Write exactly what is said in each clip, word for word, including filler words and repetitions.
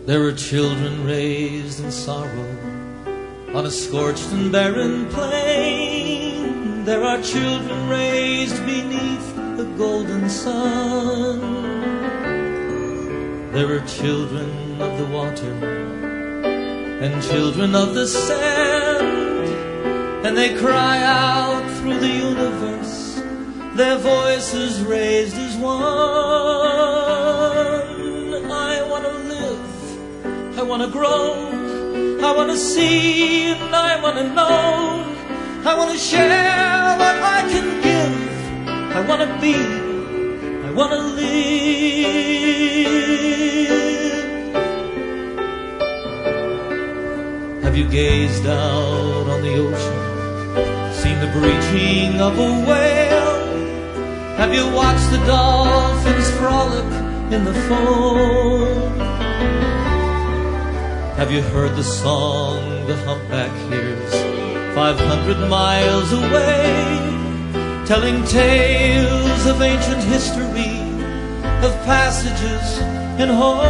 There were children raised in sorrow on a scorched and barren plain. There are children raised beneath the golden sun. There are children of the water and children of the sand, and they cry out through the universe, their voices raised as one. I want to live, I want to grow, I want to see and I want to know. I want to share what I can give. I want to be, I want to live. Have you gazed out on the ocean, seen the breaching of a whale? Have you watched the dolphins frolic in the foam? Have you heard the song the humpback hears five hundred miles away, telling tales of ancient history, of passages in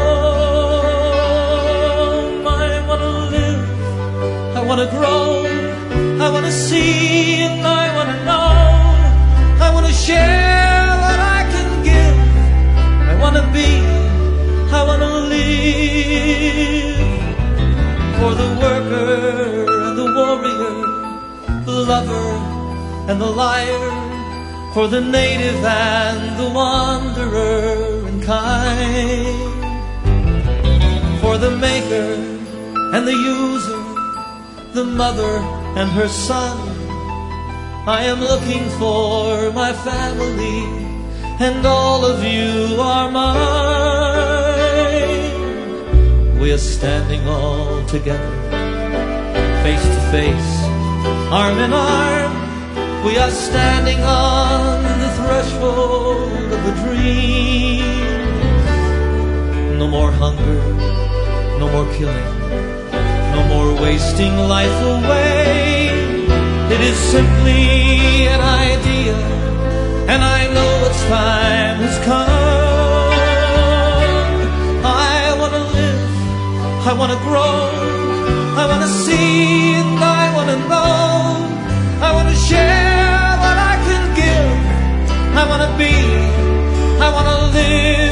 home? I want to live, I want to grow, I want to see and I want to know. I want to share what I can give. I want to be, I want to live. For the worker and the warrior, the lover and the liar, for the native and the wanderer and kind, for the maker and the user, the mother and her son. I am looking for my family, and all of you are mine. We are standing all together, face to face, arm in arm. We are standing on the threshold of a dream. No more hunger, no more killing, no more wasting life away. It is simply an idea, and I know its time has come. I want to live, I want to grow, I want to see and I want to know. I want to share what I can give. I want to be, I want to live.